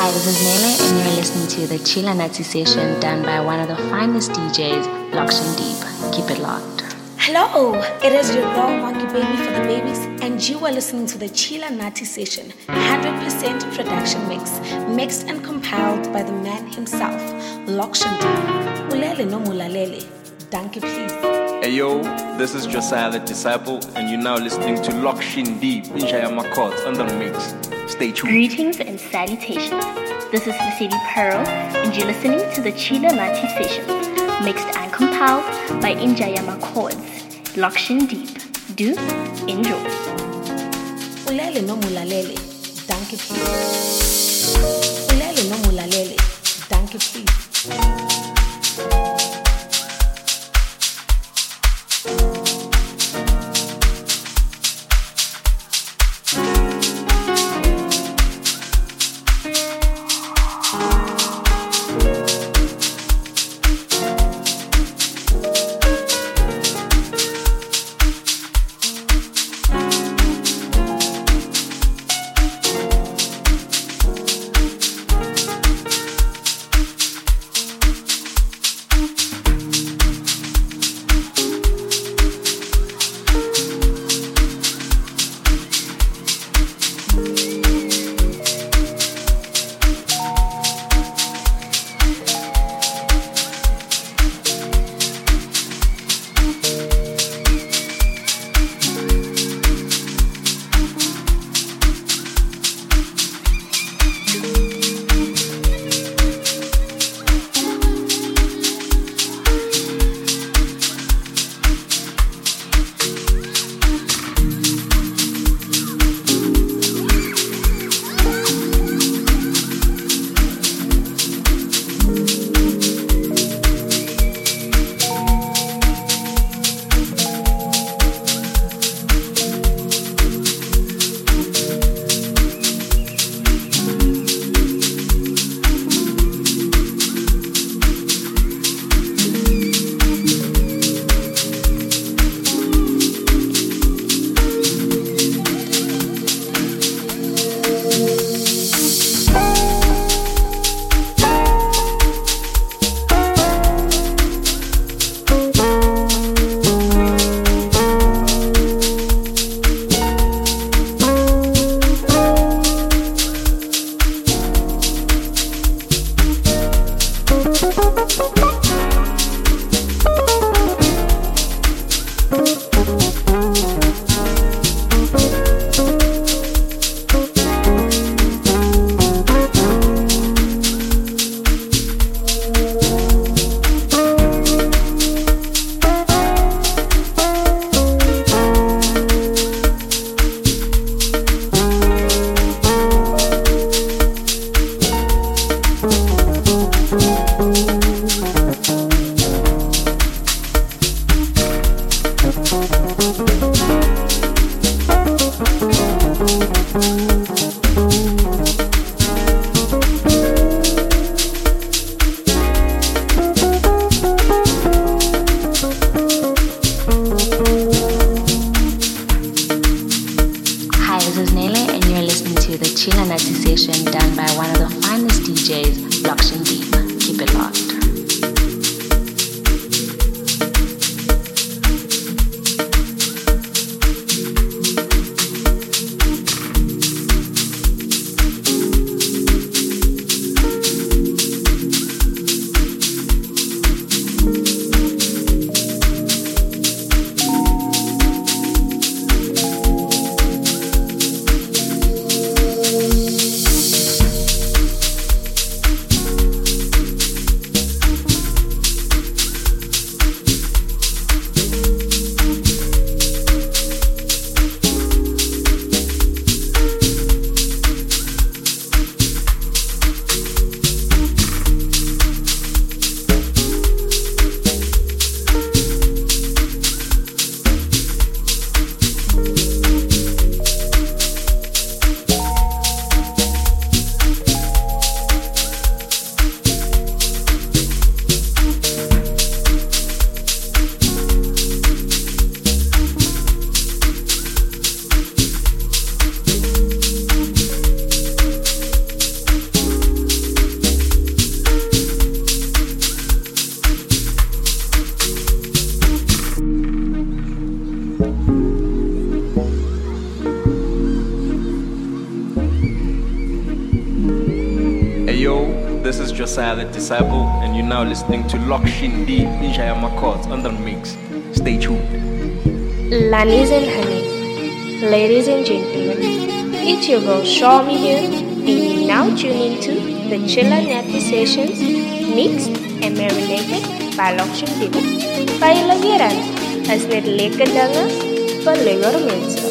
Hi, this is Nele, and you're listening to the Chila Nazi session done by one of the finest DJs, Lokshin Deep. Keep it locked. Hello, it is your girl Monkey Baby for the babies, and you are listening to the Chila Nati session, 100% production mix, mixed and compiled by the man himself, Lokshin Deep. Ulele no mulalele, donkey please. Hey yo, this is Josiah the Disciple, and you're now listening to Lokshin Deep in Jayamakot on the mix. Stay tuned. Greetings and salutations. This is Mercedes Pearl, and you're listening to the Chila Nati session, mixed and compiled by Injayama Chords. Lokshin Deep. Do enjoy. Ulele no mulalele, donkey please. Ulele no mulalele, donkey please. Josiah the Disciple, and you're now listening to Lokshin Deep in Shayama Courts on the mix. Stay tuned. Lanis and honey, ladies and gentlemen, it's your girl Shawmy here, and you're now tuning to the Chilla Natty Sessions, mixed and marinated by Lokshin Deep. Kaya lagiran, as net lekker dangen van lekker mensen.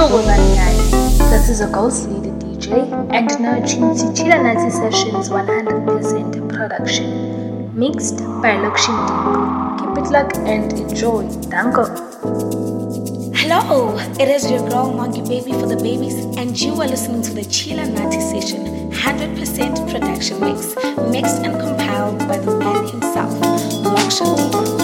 This is a Ghost Lady DJ and now tuned to Chila Nazi Sessions 100% production. Mixed by Lokshin Deep. Keep it locked and enjoy. Danko. Hello, it is your girl Monkey Baby for the babies, and you are listening to the Chila Nati Session 100% production mix, mixed and compiled by the man himself, Lokshin Deep.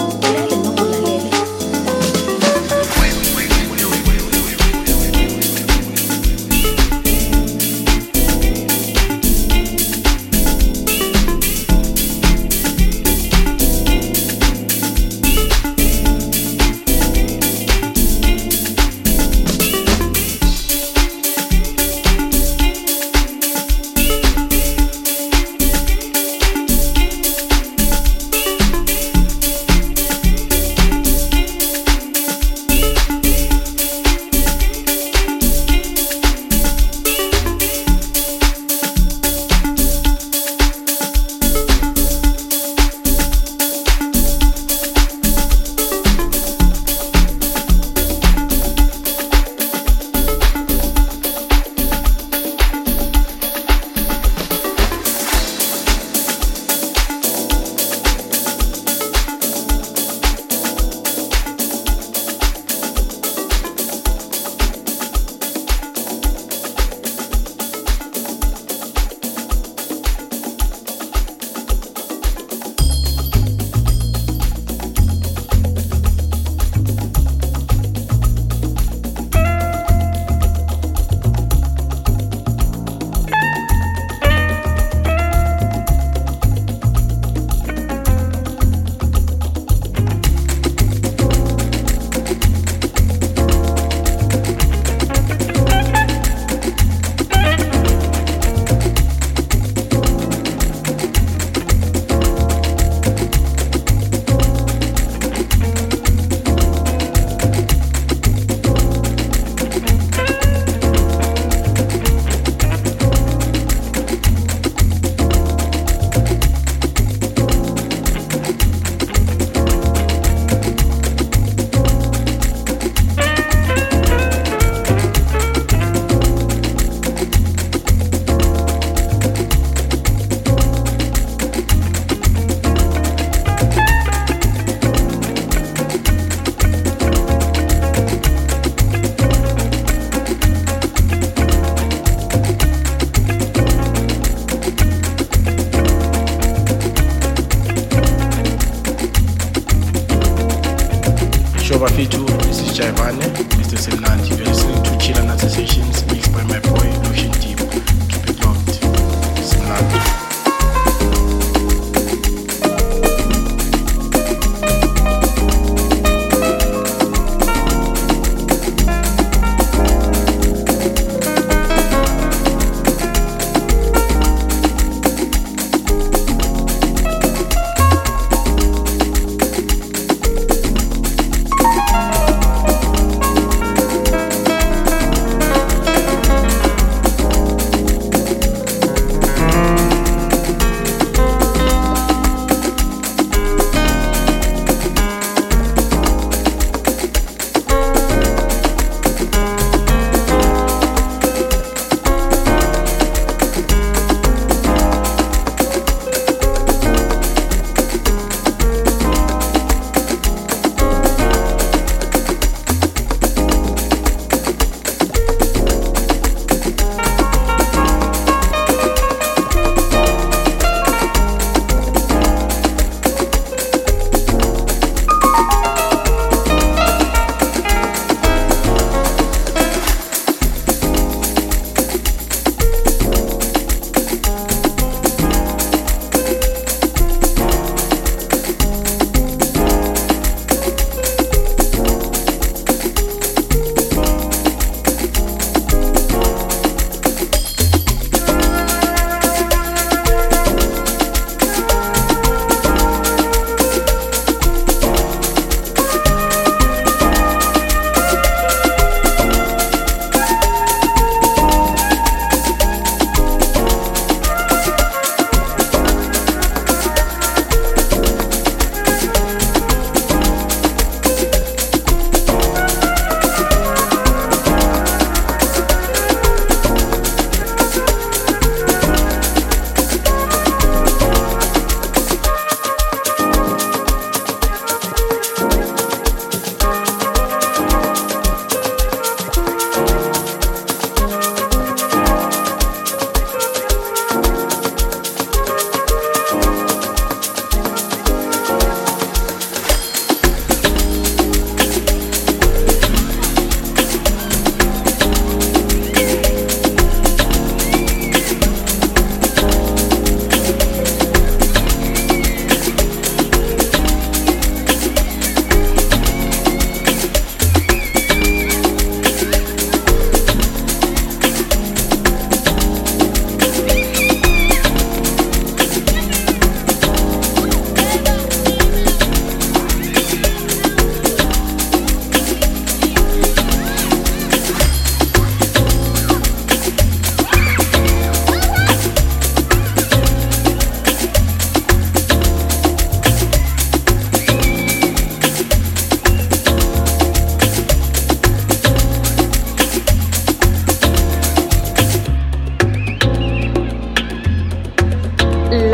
This is Jaivane, Mr. Simnandi. You're listening to Chila Nazi Sessions mixed by my boy Lokshin Deep. Keep it locked. Simnandi.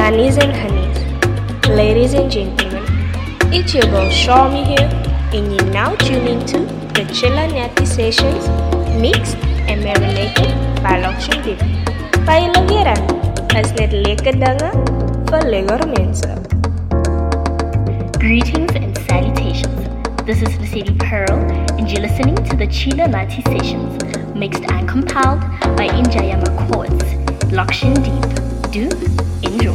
Bunnies and honeys, ladies and gentlemen, it's your girl Shawmy here, and you're now tuning to the Chilla Natty Sessions, mixed and marinated by Lokshin Deep. Pailogiran, as net lekker dinge vir lekker mense. Greetings and salutations. This is Vasily Pearl, and you're listening to the Chilla Natty Sessions, mixed and compiled by Injayama Chords, Lokshin Deep. Do enjoy.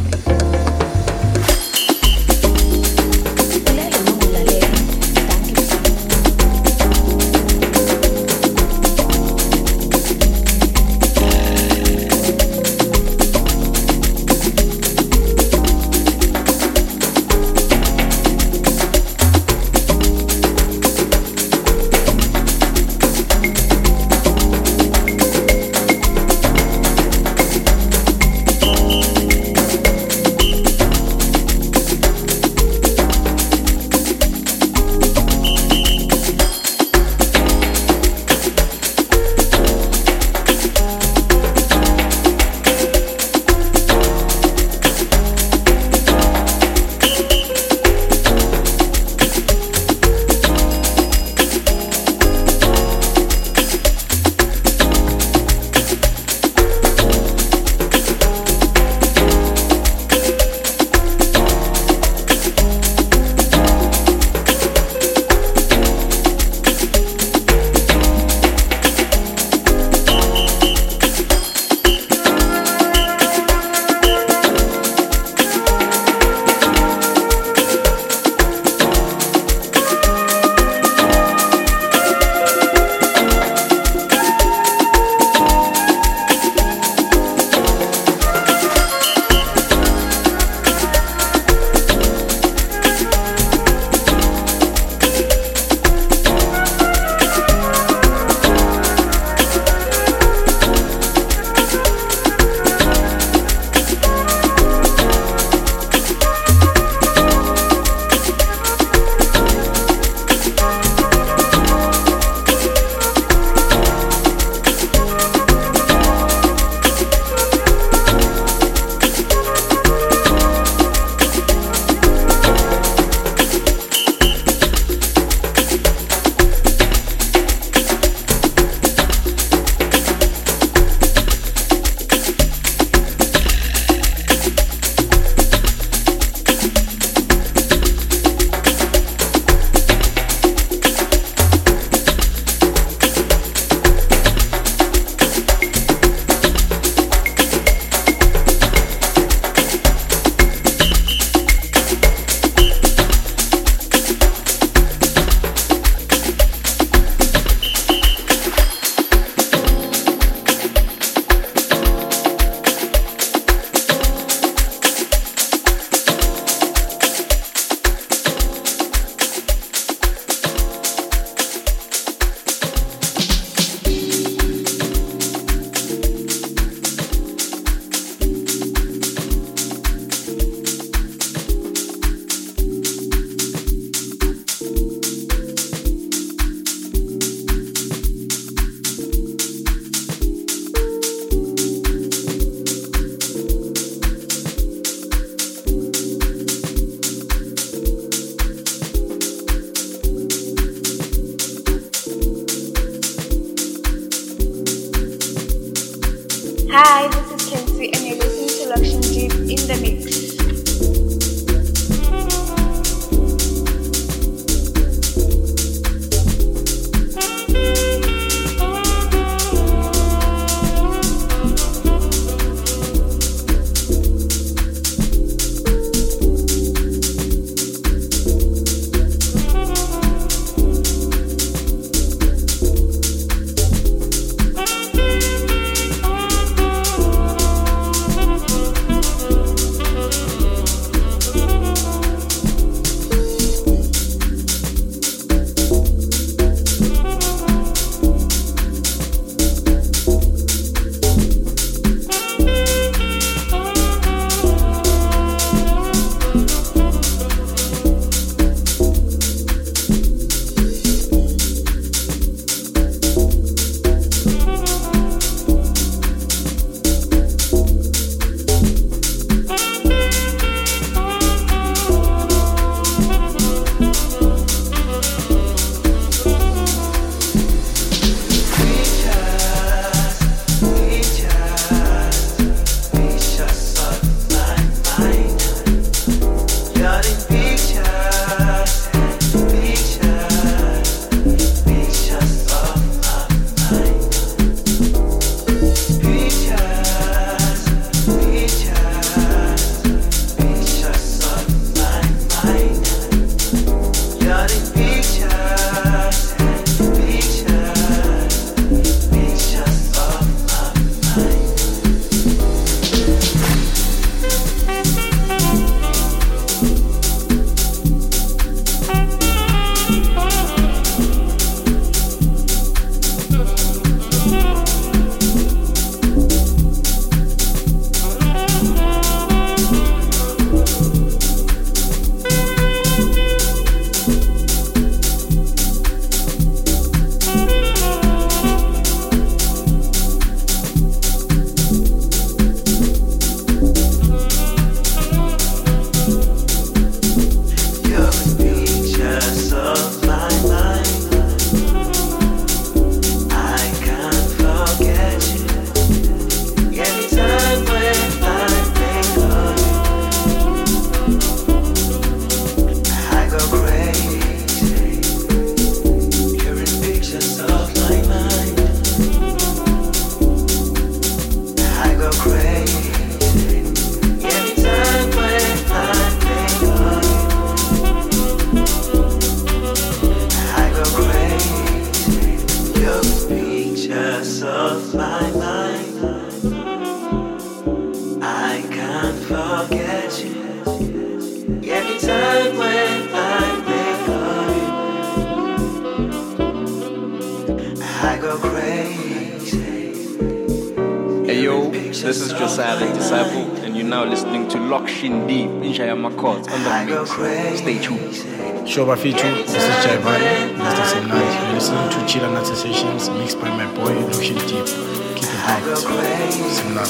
Hi, this is Kenzie and you're listening to Lokshin Deep in the Mix. pictures of my mind. I can't forget you. Every time when I think of you, I go crazy. Hey yo, this is Josiah the Disciple, and you're now listening to Lokshin Deep in Shayama Court on the mix. Stay tuned. Shoba Fitu, this is Jaivani, Mr. Semnat. You're listening to Chila Nata Sessions mixed by my boy Lokshin Deep. Keep it locked. Semnat.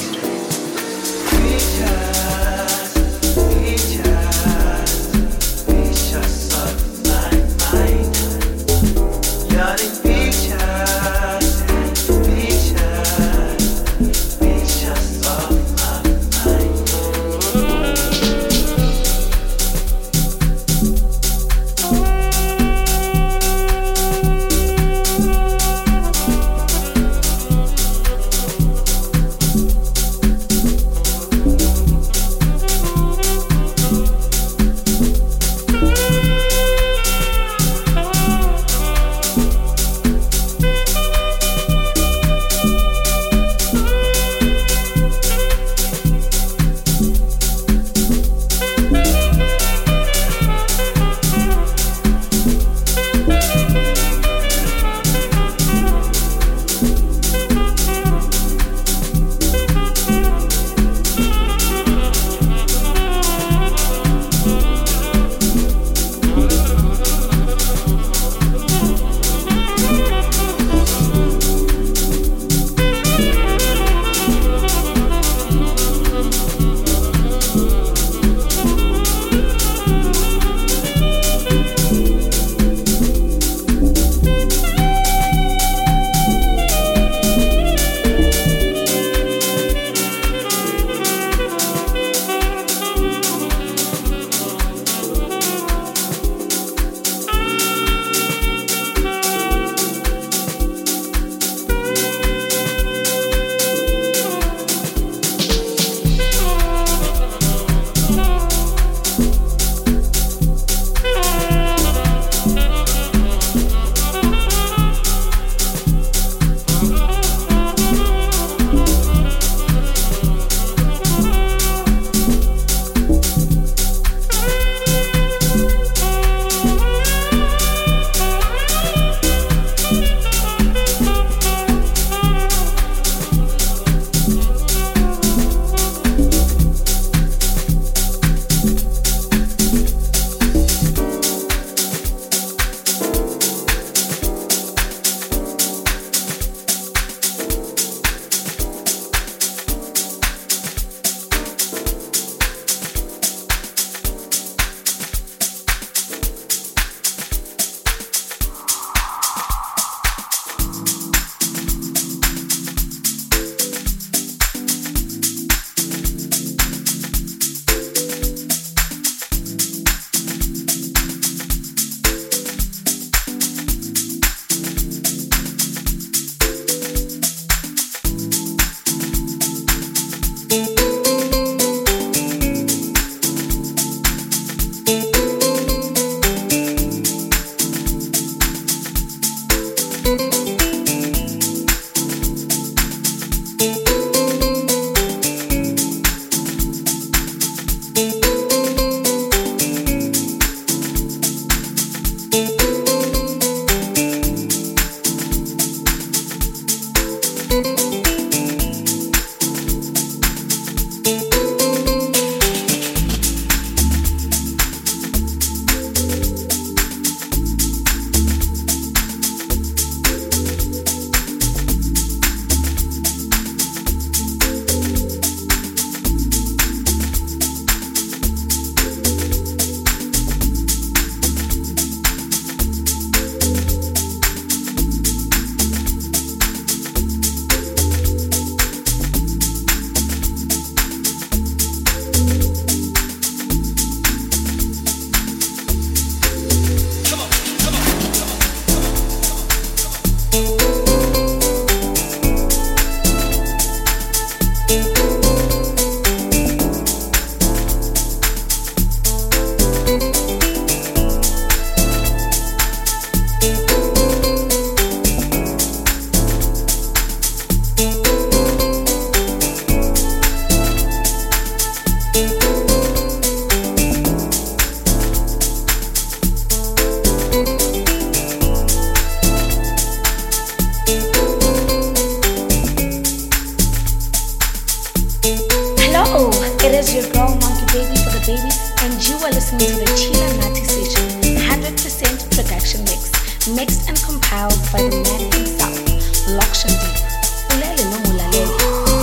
is your girl Monkey Baby for the babies, and you are listening to the Chila Nati Session 100% production mix, mixed and compiled by the man himself, Lakshan Deep. Ulele no mulalele.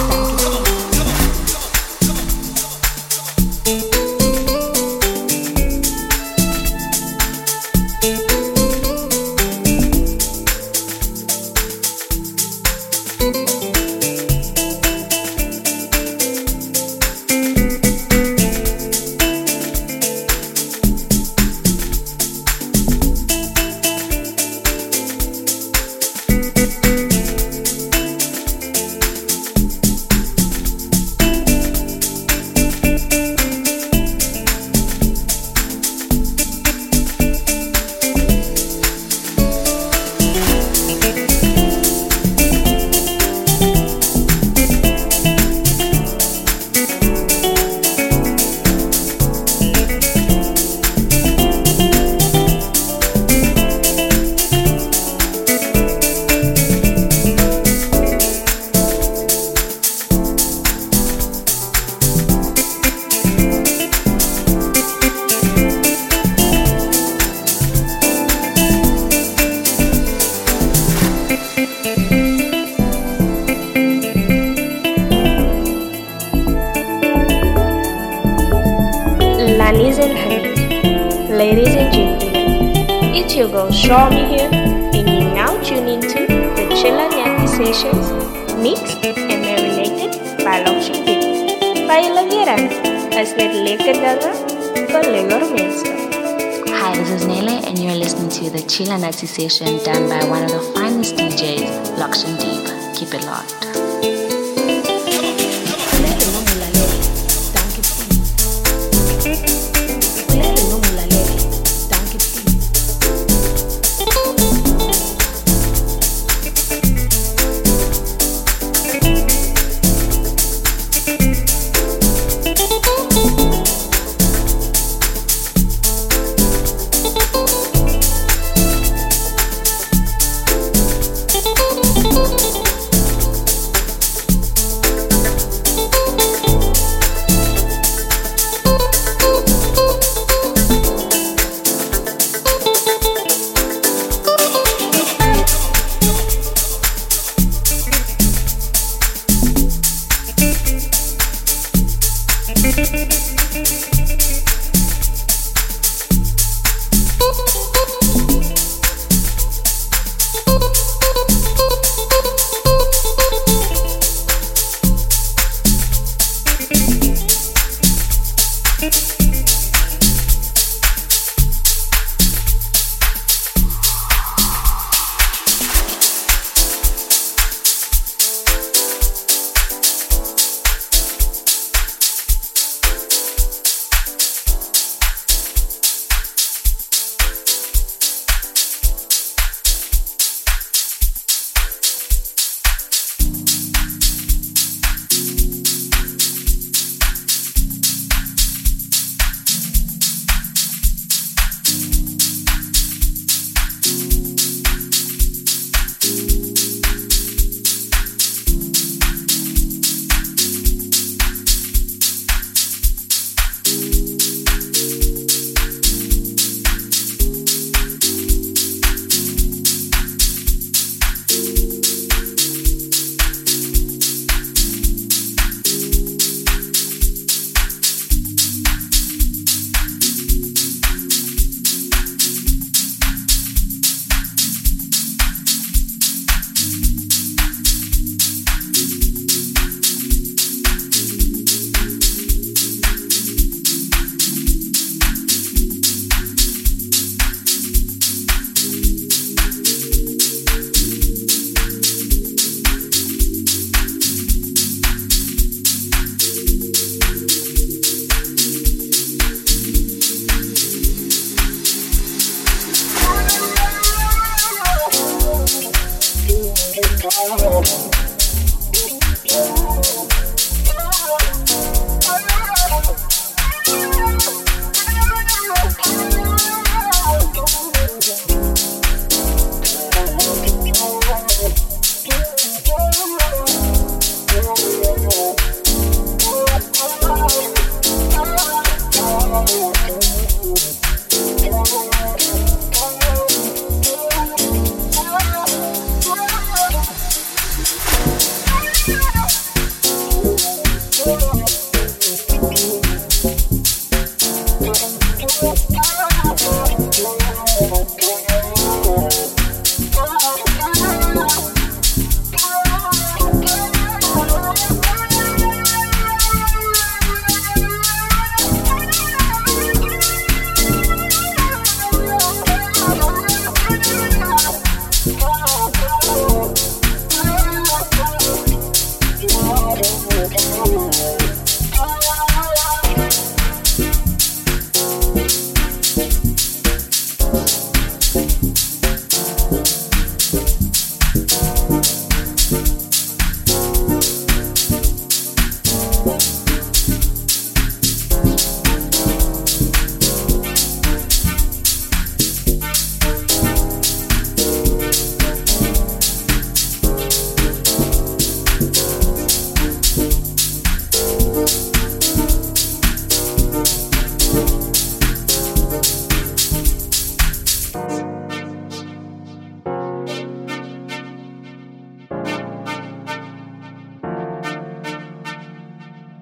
Ladies and gentlemen, it's your girl Shawmy here, and you're now tuning to the Chilla Nyati Sessions, mixed and marinated by Lakshan Deep. Baila vieran, as net lekker dinge vir lekker mense. Hi, this is Nele, and you're listening to the Chila Nati Session done by one of the finest DJs, Lakshan Deep. Keep it locked.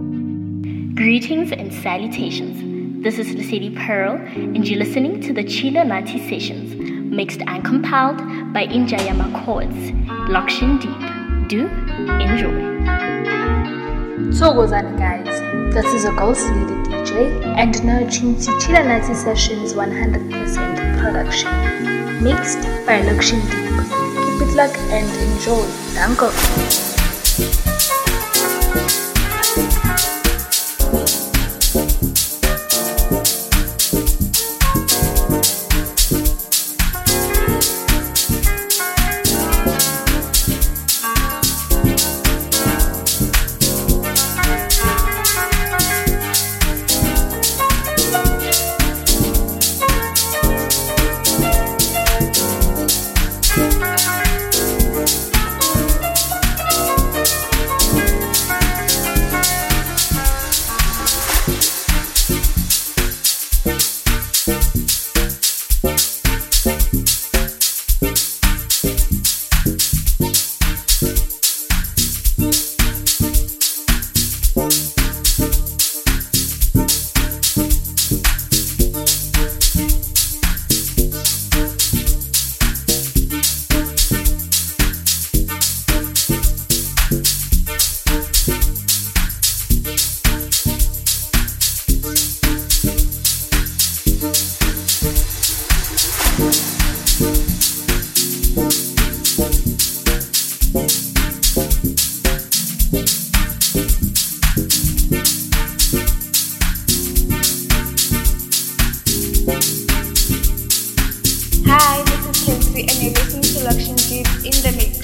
Greetings and salutations. This is Lesedi Pearl, and you're listening to the Chila Nati Sessions, mixed and compiled by Injayama Chords. Lokshin Deep. Do enjoy. Thokozani guys, this is a Ghost Lady DJ, and now tuned to Chila Nati Sessions 100% production, mixed by Lokshin Deep. Keep it locked and enjoy. Danko. Hi, this is Kenzie and you're listening to Lokshin Deep in the mix.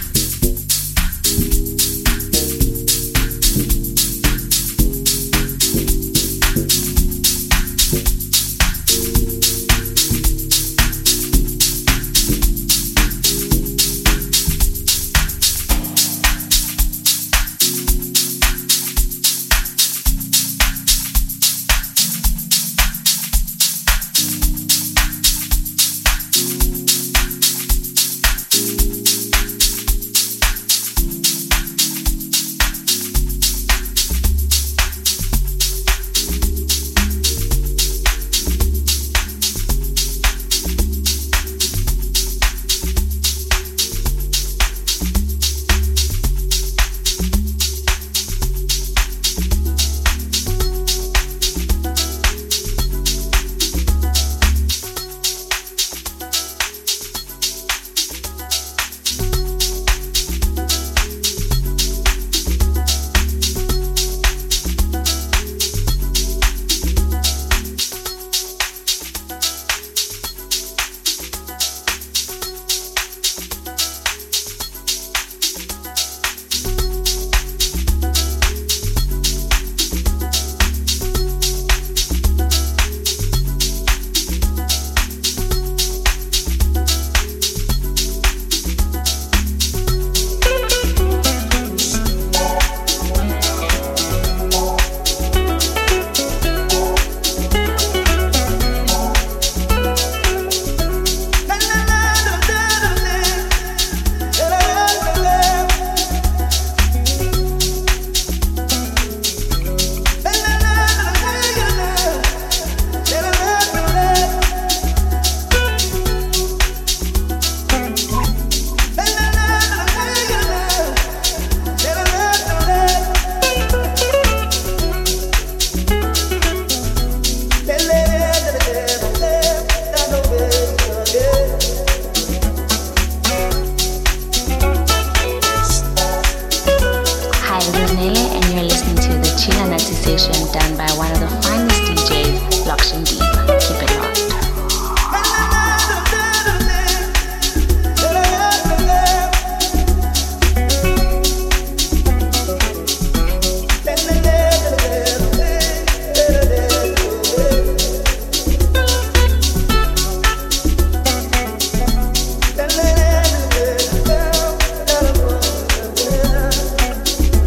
Done by one of the finest DJs, Lokshin Deep. Keep it locked.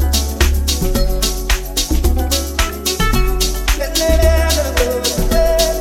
Let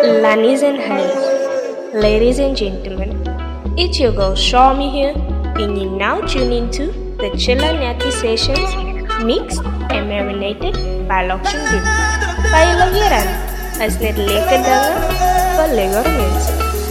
Lanis and Hans, ladies and gentlemen, it's your girl Shawmy here, and you're now tuning to the Chilla Natty Sessions, mixed and marinated by Lokshin Deep. Pailahiran, as net lekker dinge vir lekker mense.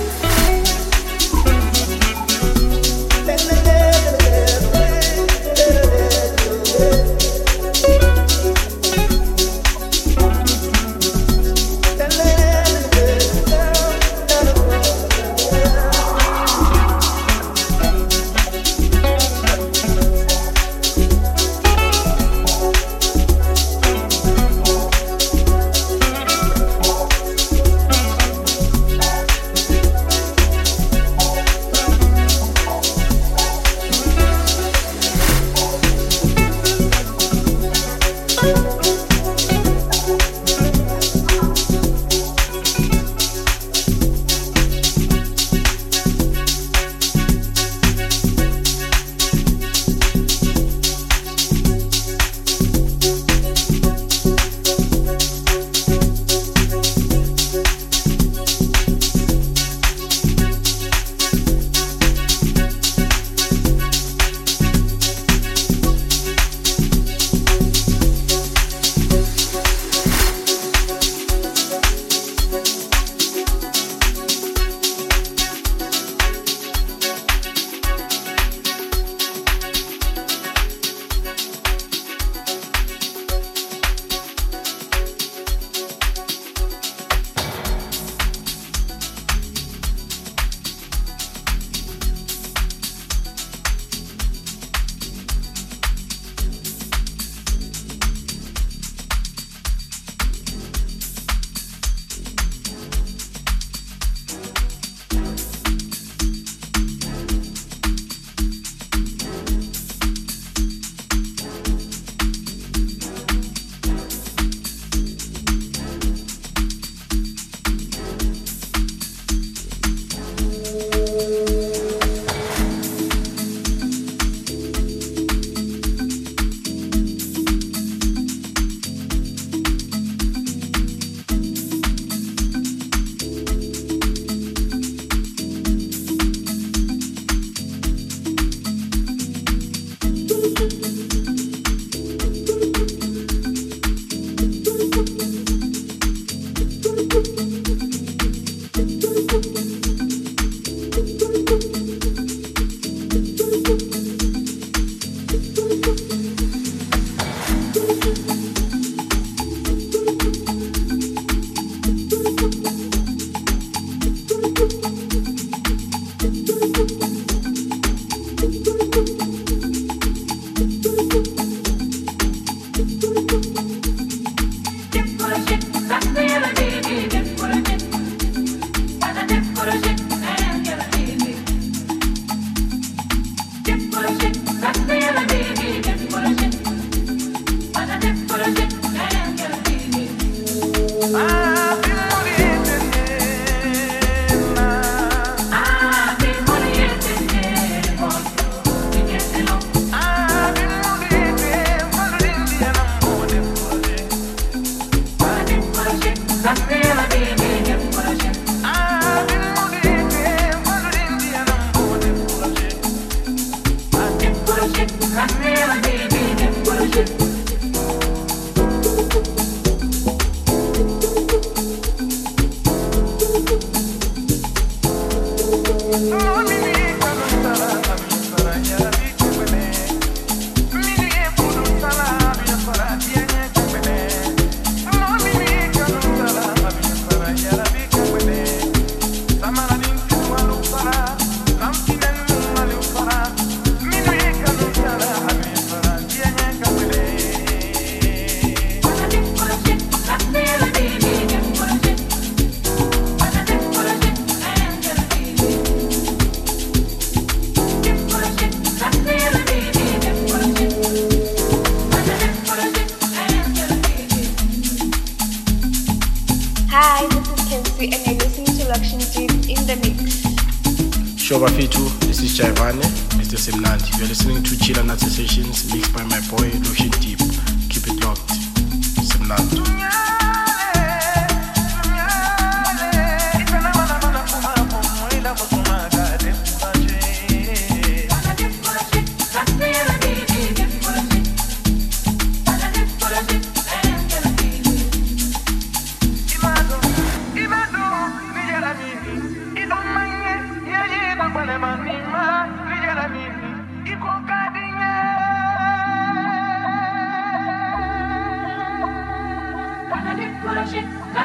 This is Jaivane, Mr. Simnandi. You're listening to Chilla Natty Sessions mixed by my boy Lokshin Deep. Keep it locked. Simnandi.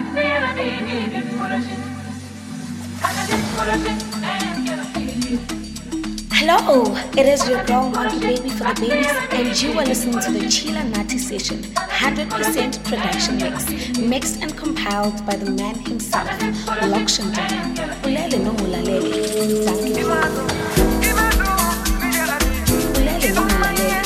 Hello, it is your girl Monkey Baby for the babies, and you are listening to the Chila Nati Session, 100% production mix, mixed and compiled by the man himself, Lokshan Deep. Ulele no mulalele, thank you. Ulele no mulalele.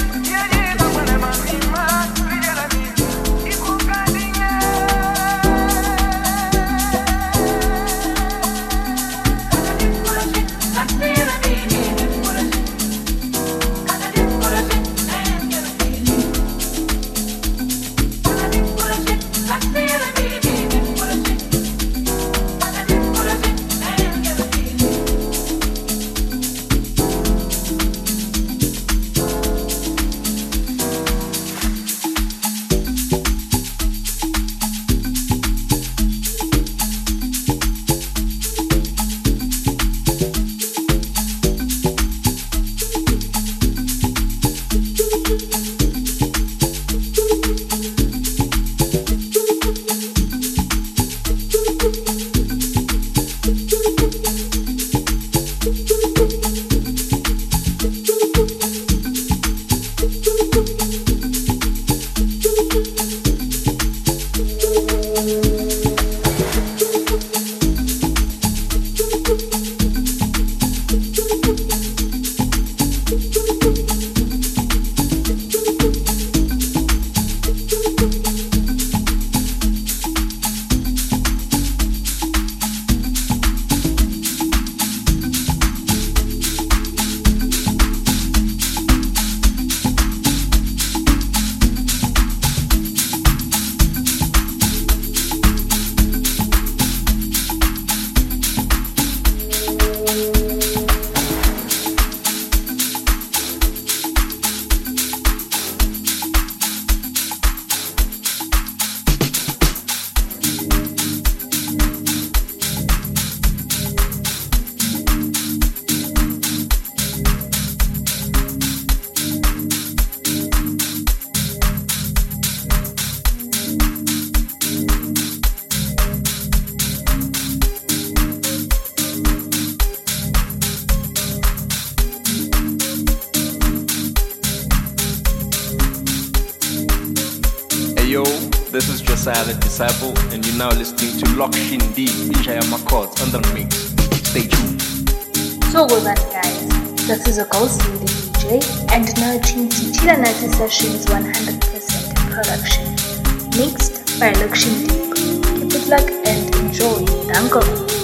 This is Josiah the Disciple, and you're now listening to Lokshin Deep in Shayama Courts on the mix. Stay tuned. So good on, guys. This is a Ghost Lady DJ, and now tuned to Chila Nati Sessions 100% production, mixed by Lokshin Deep. Keep it locked and enjoy. Danko.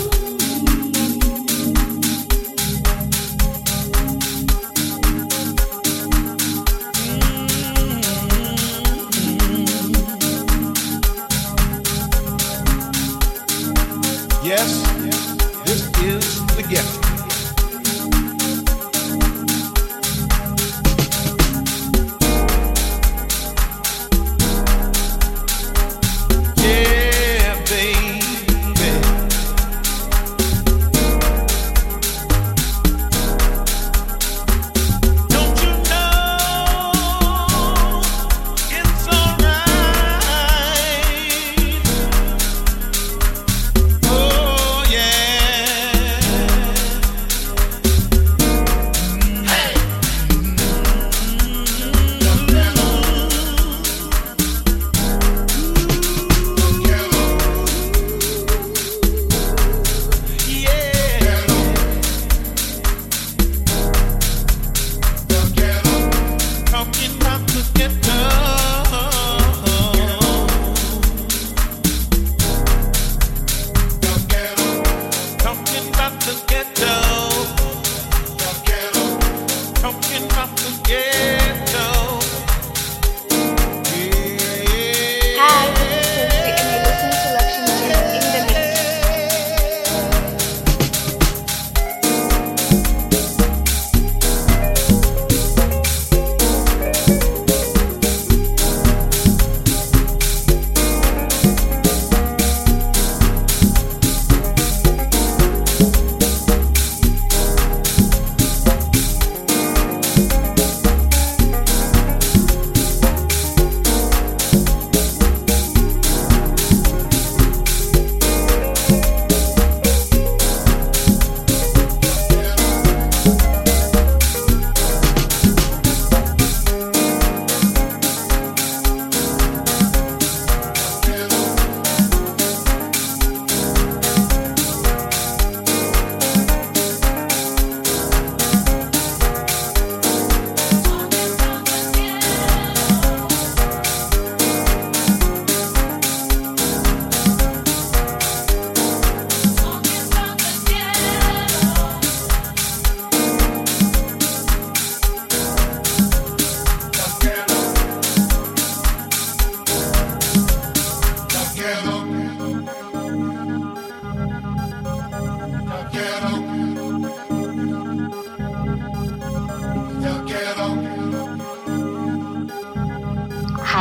Yes, this is the gift. Yeah, baby. Don't you know it's alright? Oh yeah.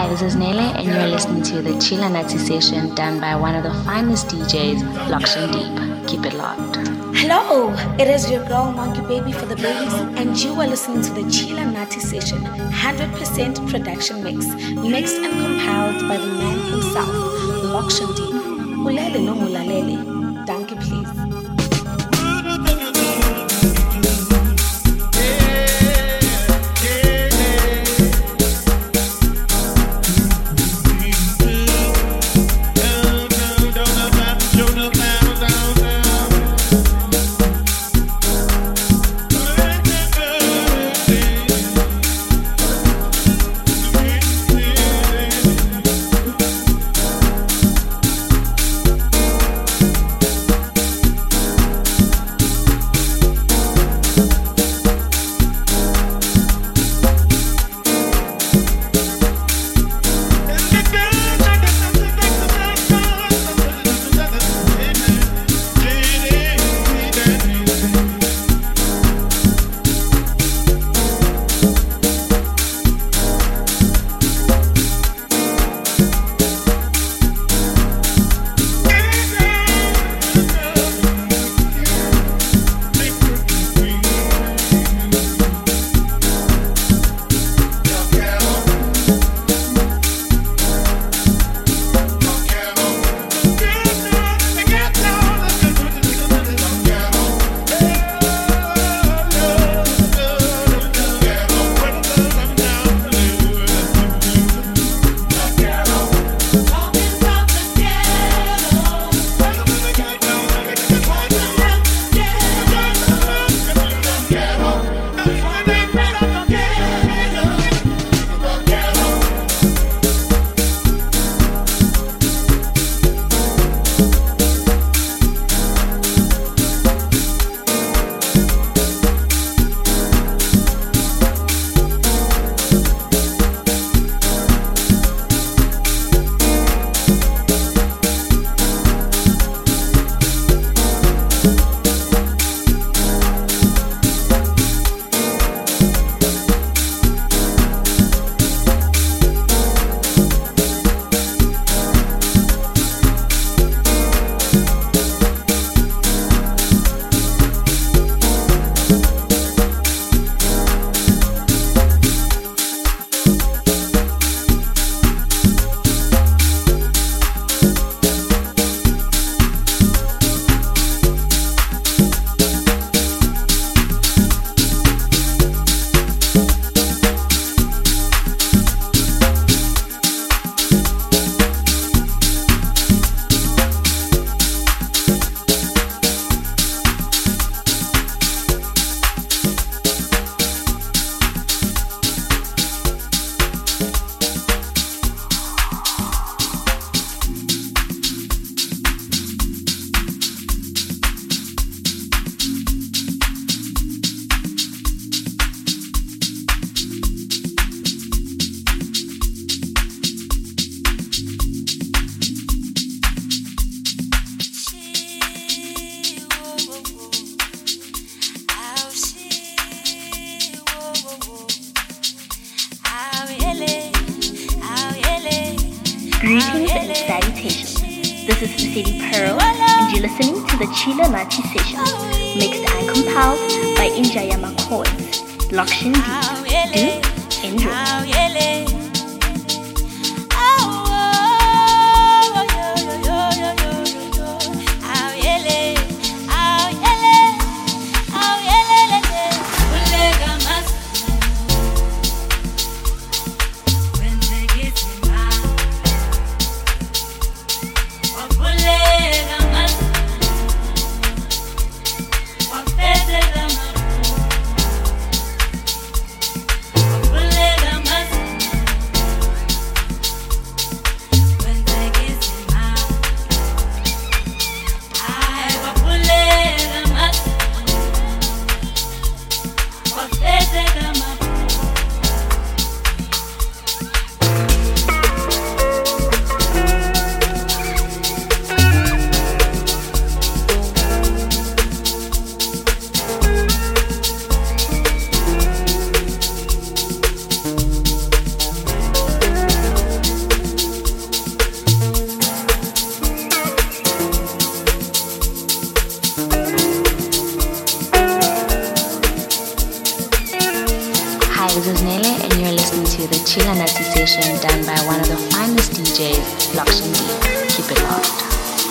this is Nele, and you're listening to the Chila Nazi session done by one of the finest DJs, Lokshin Deep. Keep it locked. Hello, it is your girl Monkey Baby for the babies, and you are listening to the Chila Nazi session, 100% production mix, mixed and compiled by the man himself, Lokshin Deep. Ulele no mulalele. Danke, please. Greetings and salutations. This is City Pearl, and you're listening to the Chila Nazi session, mixed and compiled by Injayama Chords. Lokshin Deep. Do enjoy. Chila Natty session done by one of the finest DJs, Lokshin Deep. Keep it locked.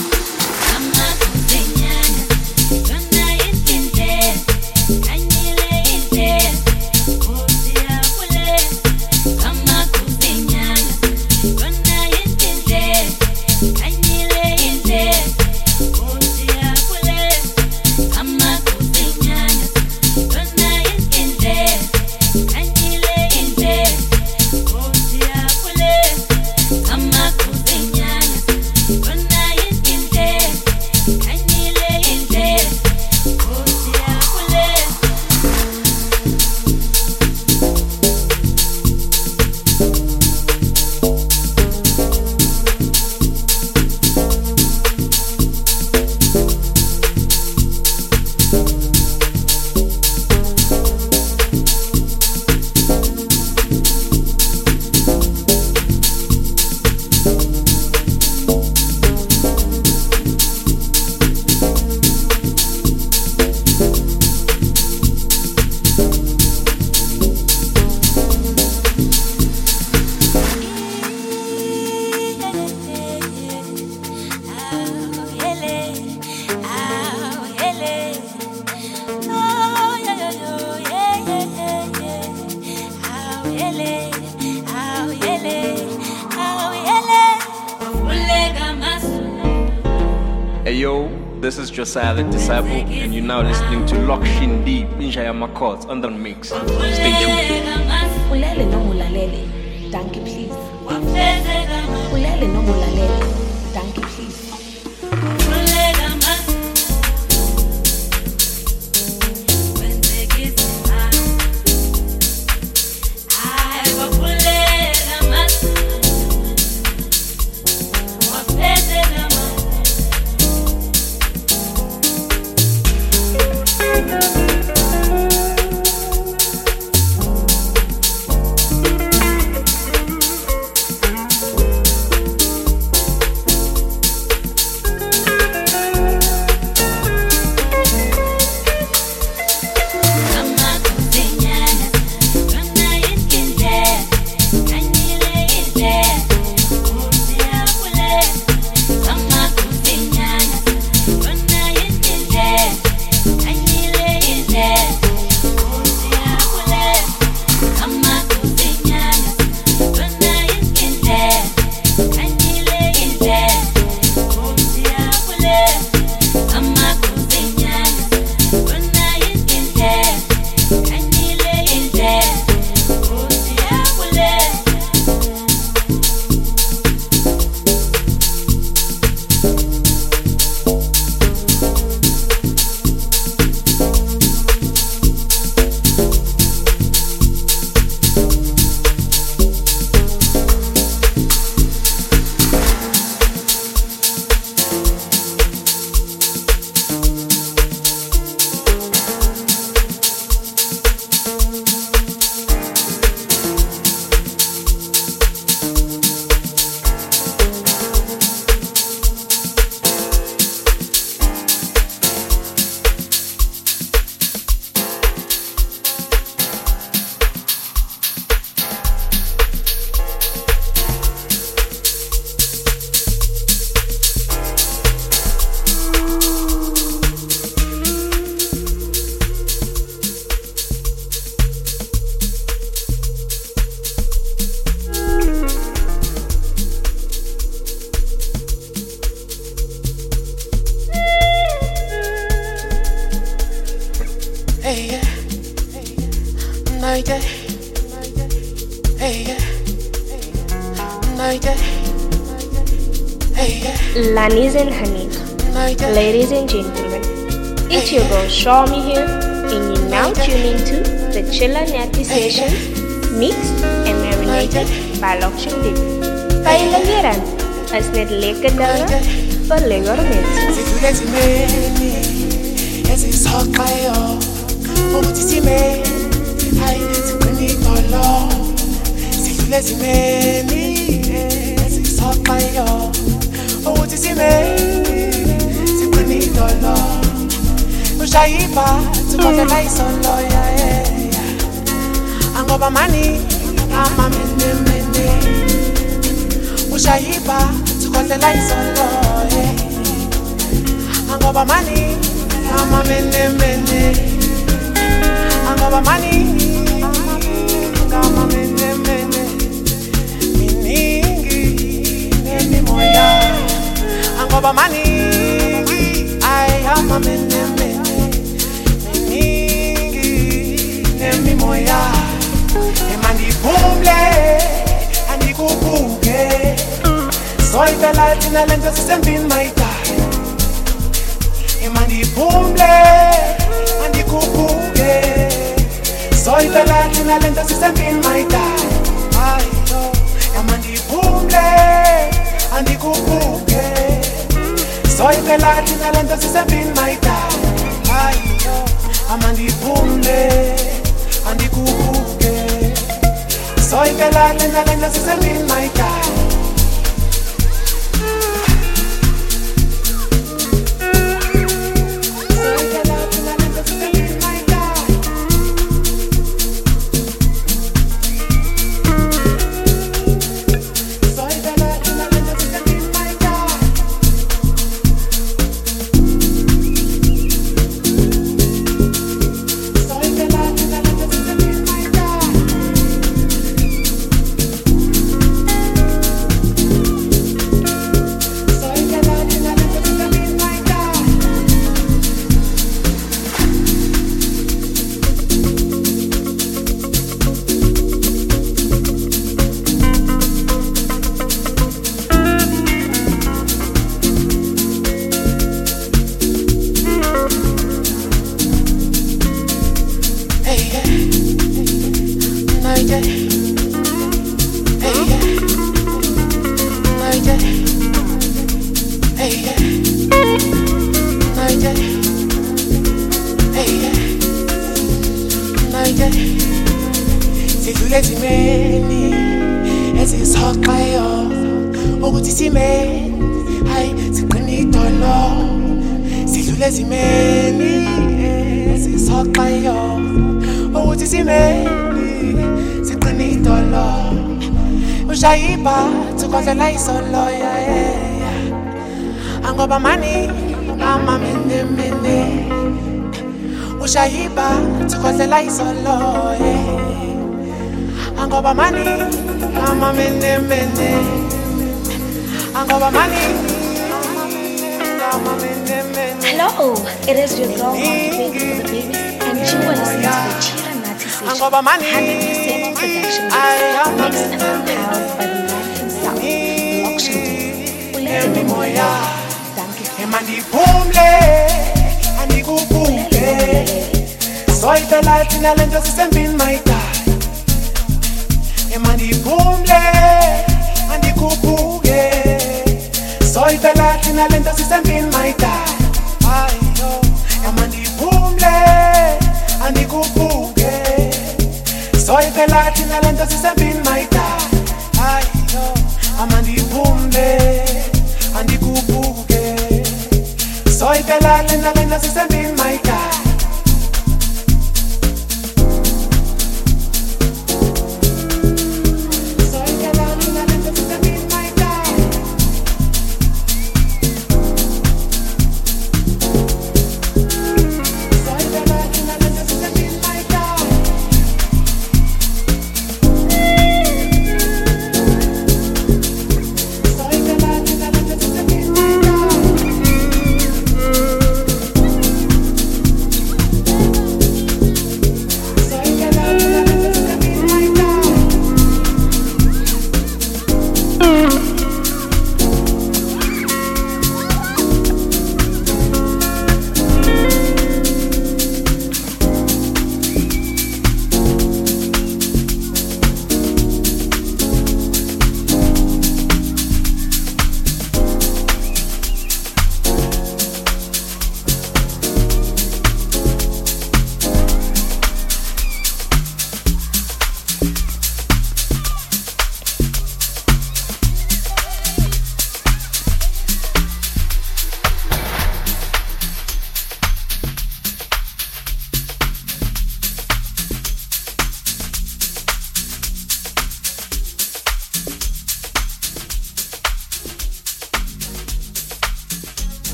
This is Josiah the Disciple, and you're now listening to Lokshin Deep in Shayama Courts on the mix. Stay tuned. Ulele no mulalele, donkey please. Ulele no mulalele, donkey please. Lanis and honeys, ladies and gentlemen, it's your girl Shawmy here, and you're now tuning to the Chilla Natty Sessions, mixed and marinated by Lokshin Deep. Pailangiran, as net lekker dinge vir lekker mense. Angoba mani amamenemene ushayiba tukondlela izolo angoba mani amamenemene angoba mani amamenemene miningi nemimoya angoba maningi ay amamenemene miningi nemimoya emandibumle andikubuke soyitela thina lento sisempini mayidala emandibumle andikubuke soyitela thina lento sisempini mayidala ayo emandibumle andikubuke soyitela thina lento sisempini mayidala ayo amandibumle andikubuke soyitela thina lento sisempini mayidala tukondlela izolo angoba mani amamenemene ushayiba tukondlela izolo angoba mani amamenemene angoba mani amamenemene. Hello, it is your girl Monkey Baby for the babies, and you are listening to the Chila Nati Session, 100% production mixed and compiled by the man himself, Lokshin Deep. Emandibumle andikubuke soyitela thina lento sisempini mayidala emandibumle andikubuke soyitela thina lento sisempini mayidala ayo emandibumle andikubuke soyitela thina lento sisempini mayidala ayo amandibumle andikubuke soyitela lento lento sisempini mayidala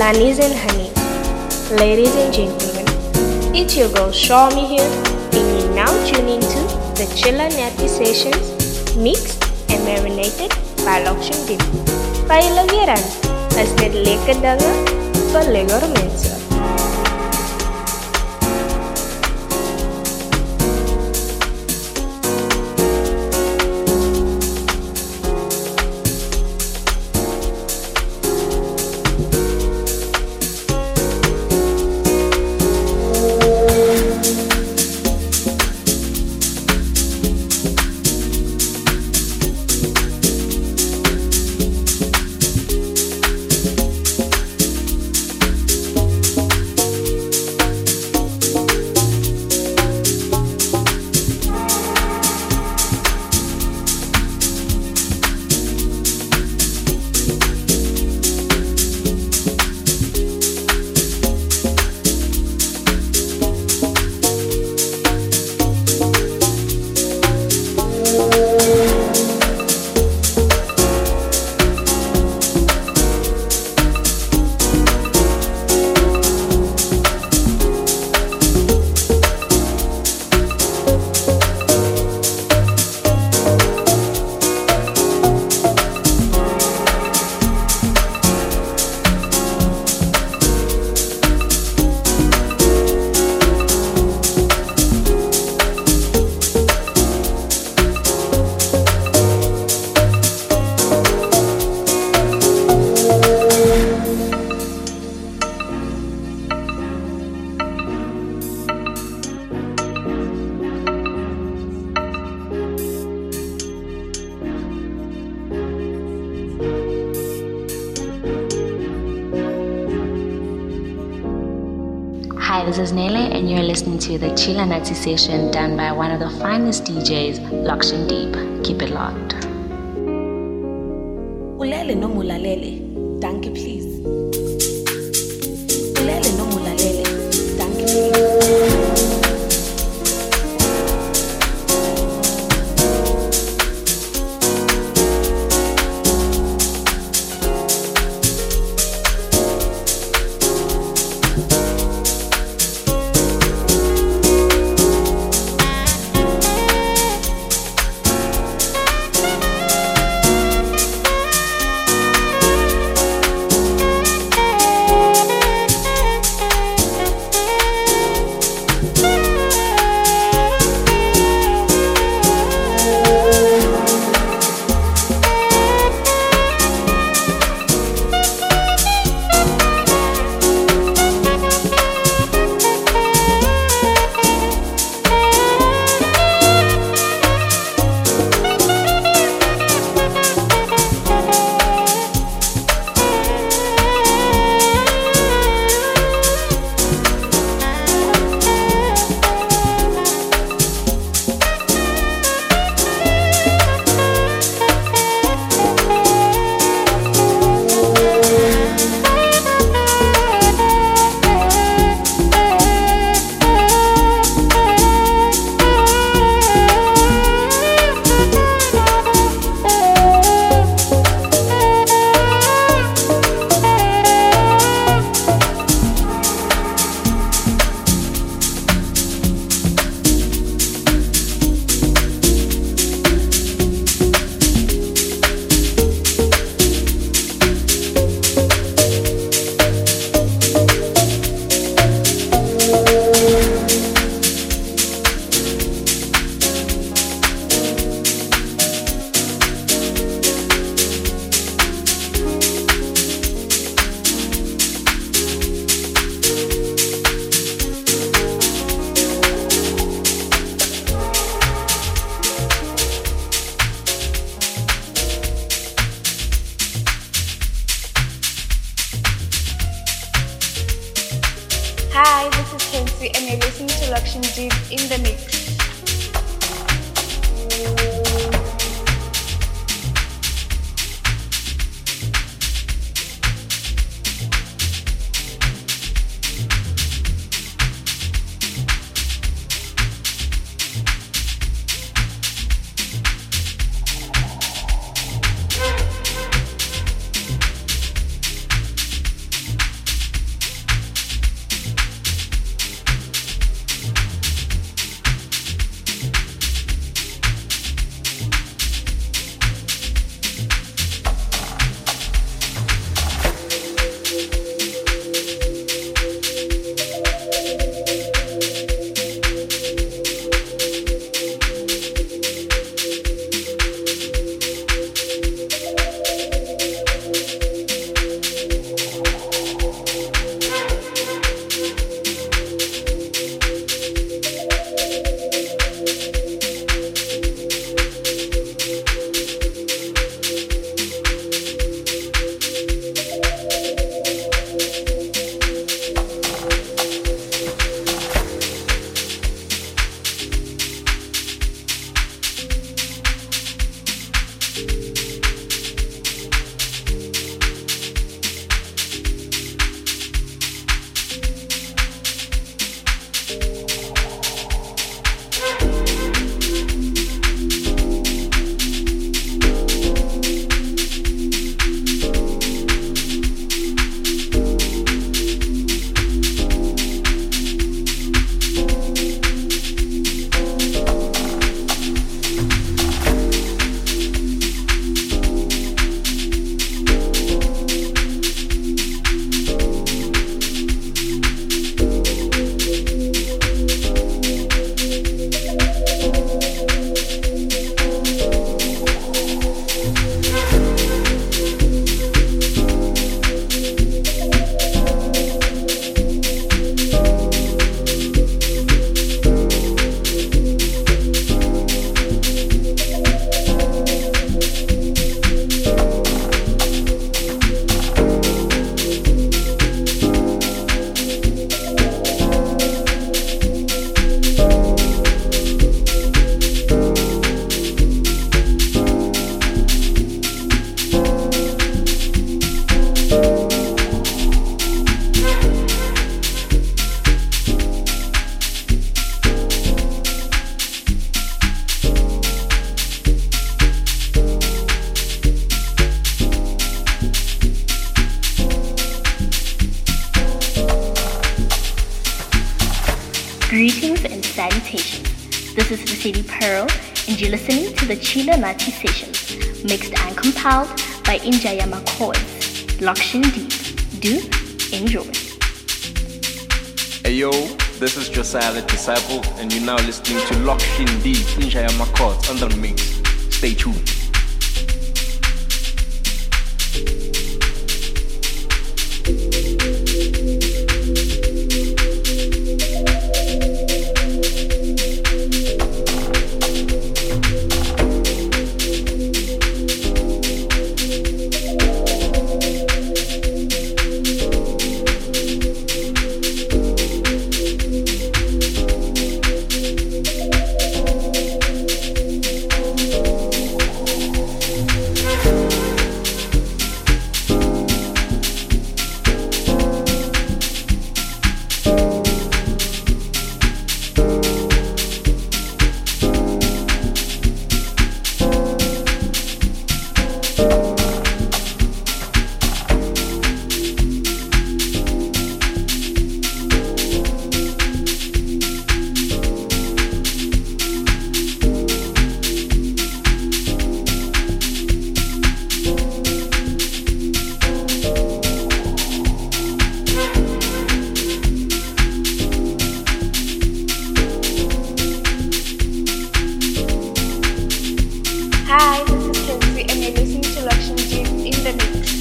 bunnies and honey. Ladies and gentlemen, it's your girl Shawmy here, and you're now tuning to the Chilla Natty Sessions, mixed and marinated by Lokshin Deep. Paila Viran, as net lekker dinge vir lekker mense. Hi, this is Nele, and you're listening to the Chilla Natty Session done by one of the finest DJs, Lokshin Deep. Keep it locked. Ulele no mulalele, danke please. Ulele no mulalele, danke please. Hi, this is Kenzie and you're listening to Lokshin Deep in the mix. Greetings and salutations. This is Vasily Pearl, and you're listening to the Chila Nati Sessions, mixed and compiled by Injayama Chords, Lokshin Deep. Do enjoy. Hey yo, this is Josiah the Disciple, and you're now listening to Lokshin Deep, Injayama Chords, under the mix. Stay tuned. Hi, this is Kenzie and you're listening to Lokshin Deep in the mix.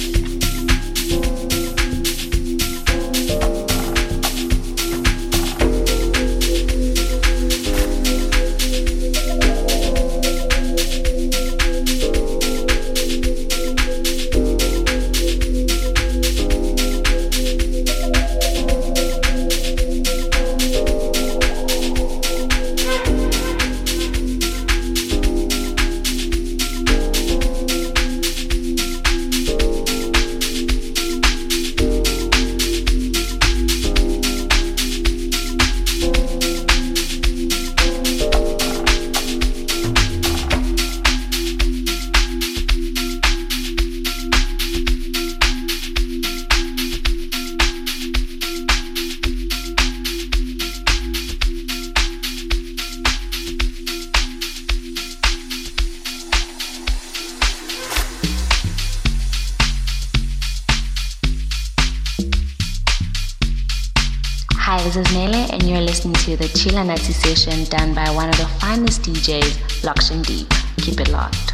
Hi, this is Nele, and you're listening to the Chila Nati Session done by one of the finest DJs, Lokshin Deep. Keep it locked.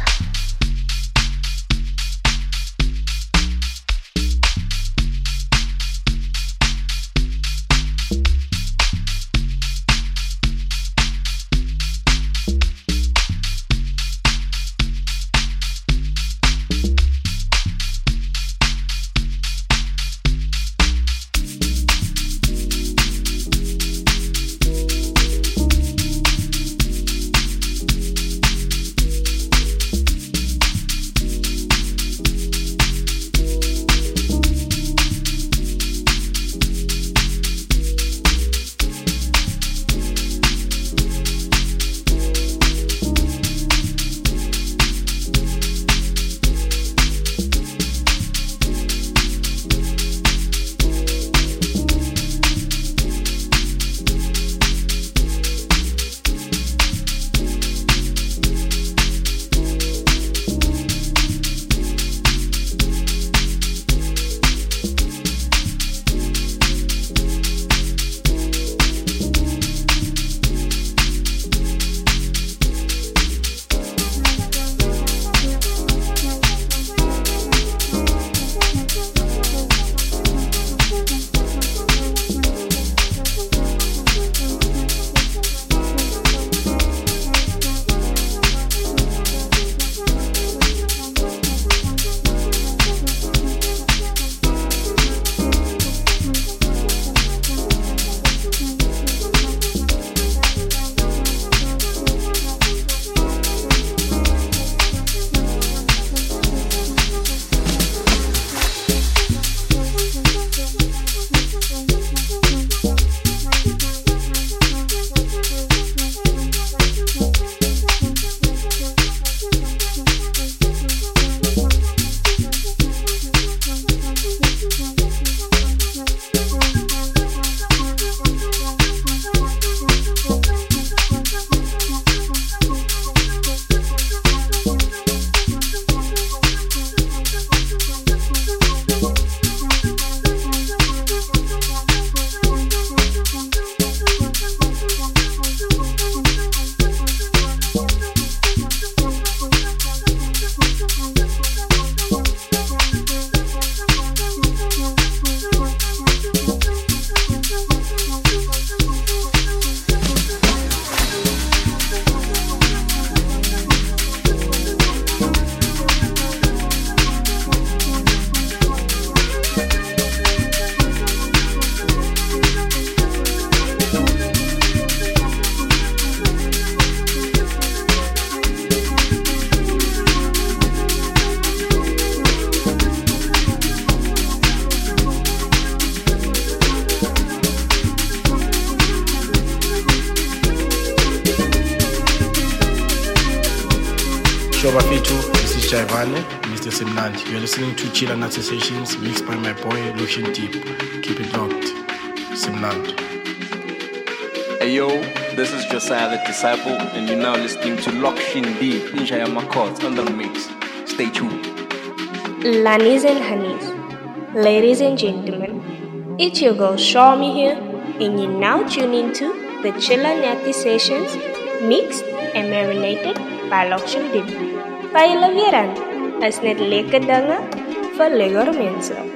Bafitu, this is Jaivane, Mr. Simnandi. You're listening to Chila Nazi Sessions mixed by my boy Lotion Deep. Keep it locked. Simnandi. Hey yo, this is Josiah the Disciple, and you're now listening to Lokshin Deep in Shayama Courts on the mix. Stay tuned. Lannies and honeys, ladies and gentlemen, it's your girl Shawmy here, and you're now tuning to the Chilla Natty Sessions mixed and marinated by Lokshin Deep. Baie weer aan, is net lekker dinge vir lekker mense.